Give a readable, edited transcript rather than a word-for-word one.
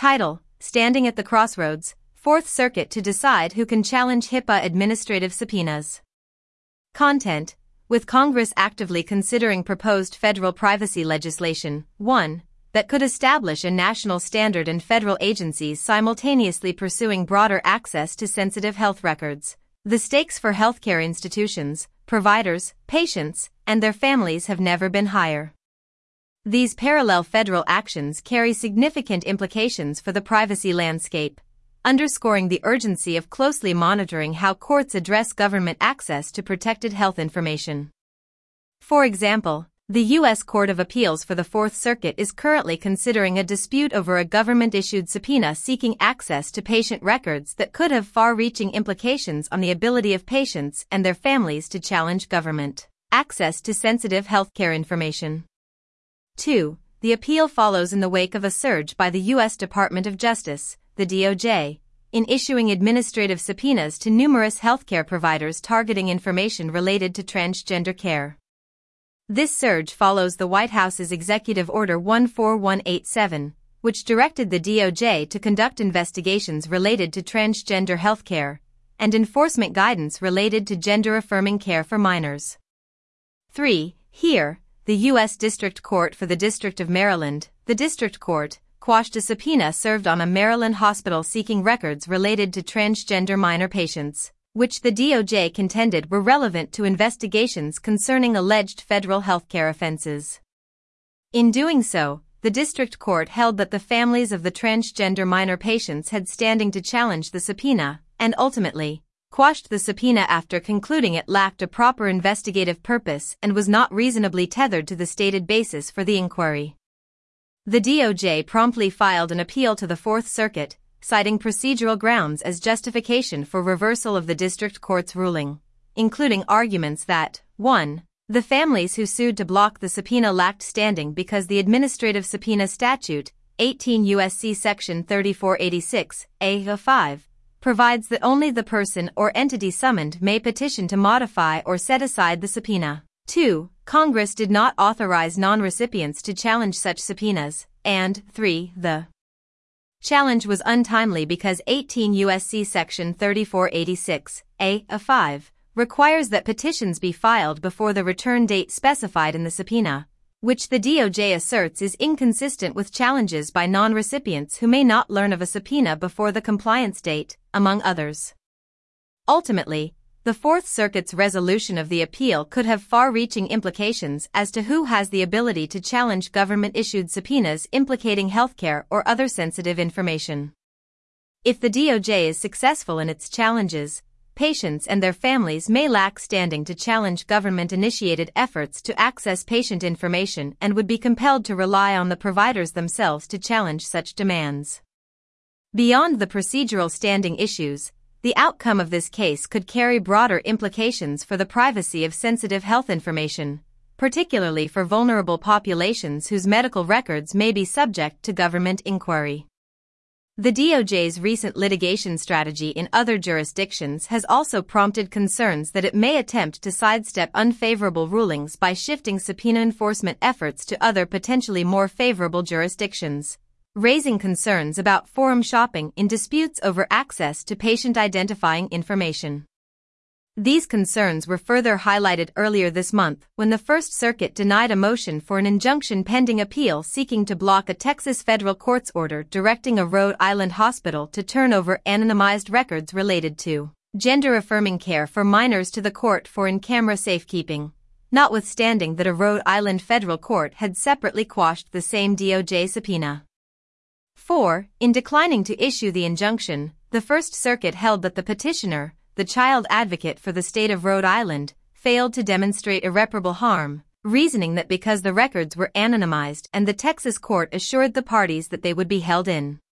Title: Standing at the Crossroads, Fourth Circuit to decide who can challenge HIPAA administrative subpoenas. Content: with Congress actively considering proposed federal privacy legislation, 1, that could establish a national standard and federal agencies simultaneously pursuing broader access to sensitive health records, the stakes for healthcare institutions, providers, patients, and their families have never been higher. These parallel federal actions carry significant implications for the privacy landscape, underscoring the urgency of closely monitoring how courts address government access to protected health information. For example, the U.S. Court of Appeals for the Fourth Circuit is currently considering a dispute over a government-issued subpoena seeking access to patient records that could have far-reaching implications on the ability of patients and their families to challenge government access to sensitive healthcare information. 2. The appeal follows in the wake of a surge by the U.S. Department of Justice, the DOJ, in issuing administrative subpoenas to numerous healthcare providers targeting information related to transgender care. This surge follows the White House's Executive Order 14187, which directed the DOJ to conduct investigations related to transgender healthcare and enforcement guidance related to gender-affirming care for minors. 3. Here, the U.S. District Court for the District of Maryland, the District Court, quashed a subpoena served on a Maryland hospital seeking records related to transgender minor patients, which the DOJ contended were relevant to investigations concerning alleged federal healthcare offenses. In doing so, the District Court held that the families of the transgender minor patients had standing to challenge the subpoena, and ultimately, quashed the subpoena after concluding it lacked a proper investigative purpose and was not reasonably tethered to the stated basis for the inquiry. The DOJ promptly filed an appeal to the Fourth Circuit, citing procedural grounds as justification for reversal of the District Court's ruling, including arguments that, 1. The families who sued to block the subpoena lacked standing because the administrative subpoena statute, 18 U.S.C. Section 3486, A-5, provides that only the person or entity summoned may petition to modify or set aside the subpoena. 2. Congress did not authorize non-recipients to challenge such subpoenas, and 3. The challenge was untimely because 18 U.S.C. Section 3486, A-5, requires that petitions be filed before the return date specified in the subpoena, which the DOJ asserts is inconsistent with challenges by non-recipients who may not learn of a subpoena before the compliance date, among others. Ultimately, the Fourth Circuit's resolution of the appeal could have far-reaching implications as to who has the ability to challenge government-issued subpoenas implicating healthcare or other sensitive information. If the DOJ is successful in its challenges, patients and their families may lack standing to challenge government-initiated efforts to access patient information and would be compelled to rely on the providers themselves to challenge such demands. Beyond the procedural standing issues, the outcome of this case could carry broader implications for the privacy of sensitive health information, particularly for vulnerable populations whose medical records may be subject to government inquiry. The DOJ's recent litigation strategy in other jurisdictions has also prompted concerns that it may attempt to sidestep unfavorable rulings by shifting subpoena enforcement efforts to other potentially more favorable jurisdictions, raising concerns about forum shopping in disputes over access to patient-identifying information. These concerns were further highlighted earlier this month when the First Circuit denied a motion for an injunction pending appeal seeking to block a Texas federal court's order directing a Rhode Island hospital to turn over anonymized records related to gender-affirming care for minors to the court for in-camera safekeeping, notwithstanding that a Rhode Island federal court had separately quashed the same DOJ subpoena. 4. In declining to issue the injunction, the First Circuit held that the petitioner, the child advocate for the state of Rhode Island, failed to demonstrate irreparable harm, reasoning that because the records were anonymized and the Texas court assured the parties that they would be held in